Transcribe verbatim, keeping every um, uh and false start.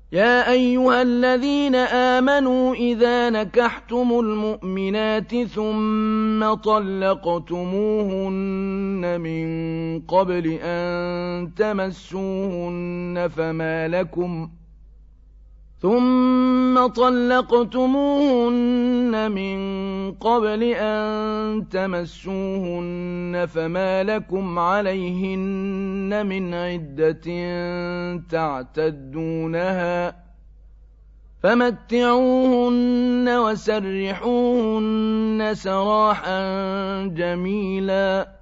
يا أيها الذين آمنوا إذا نكحتم المؤمنات ثم طلقتموهن من قبل أن تمسوهن فما لكم ثم طلقتموهن من قبل أن تمسوهن فما لكم عليهن من عدة تعتدونها فمتعوهن وسرحوهن سراحا جميلا